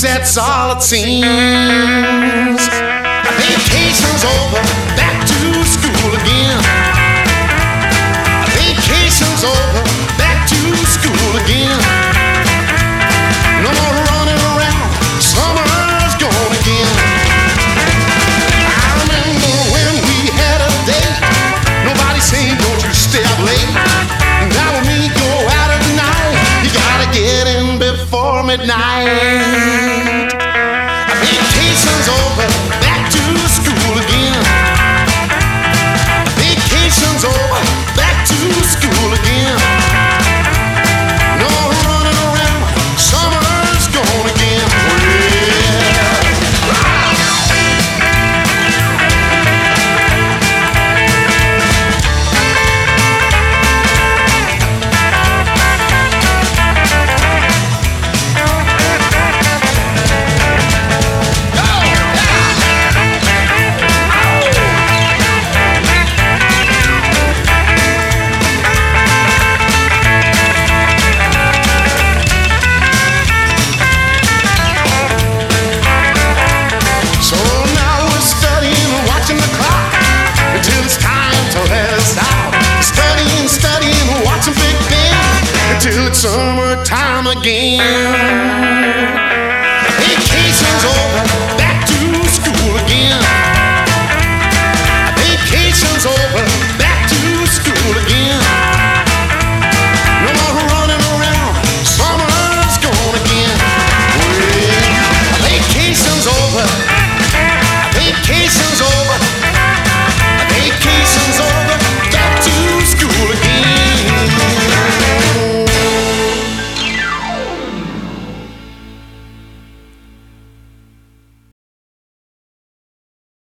that's all it seems. Vacation's over, back to school again. Vacation's over, back to school again. No more running around, summer's gone again. I remember when we had a date, nobody saying don't you stay up late. Now when we go out at night, you gotta get in before midnight. Vacation's over, back to school again. Vacation's over, back to school again. No running around, summer's gone again. Till it's summertime again.